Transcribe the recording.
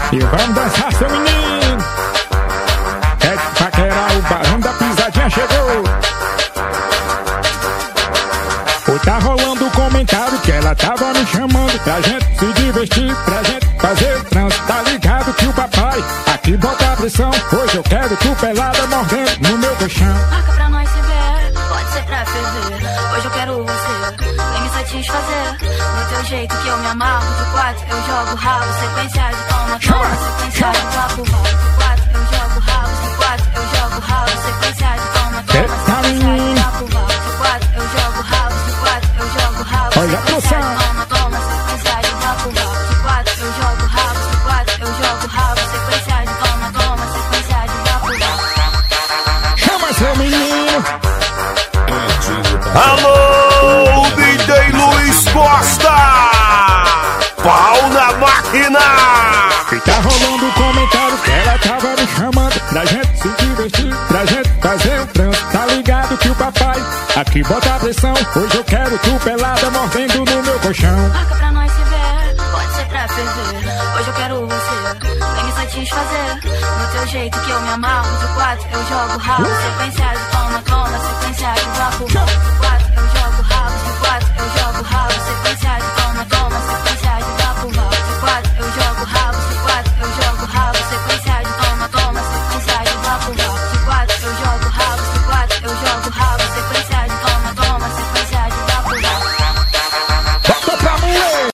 E vamos dançar, seu menino. É de paquerar, o barão da pisadinha chegou. Ou tá rolando o comentário que ela tava me chamando pra gente se divertir, pra gente fazer trans. Tá ligado que o papai aqui bota a pressão. Hoje eu quero tu pelada mordendo no meu colchão. Marca pra nós se ver, pode ser pra ferver. Hoje eu quero você, vem me satisfazer. Do teu jeito que eu me amarro. De 4 eu jogo rabo, sequência de toma, toma, sequência de papo, de 4 eu jogo rabo, de 4 eu jogo rabo, sequência de toma, toma, sequência de papo, de 4 eu jogo rabo, de 4 eu jogo rabo, olha a pressão. toma, toma, sequência de papo, de 4 eu jogo rabo, de 4 eu jogo rabo, sequência de toma, toma, sequência de papo. Chama seu menino. Alô, DJ Luiz Costa! Pau na máquina! E tá rolando o comentário que ela tava me chamando pra gente se divertir, pra gente fazer um trans. Tá ligado que o papai aqui bota a pressão. Hoje eu quero tu pelada mordendo no meu colchão. Marca pra nós se ver, pode ser pra ferver. Hoje eu quero você, vem me satisfazer. Do teu jeito que eu me amarro. De 4 eu jogo rabo, sequência de toma, toma, sequência de vapo. De 4 eu jogo rabo, de 4 eu jogo rabo, sequência de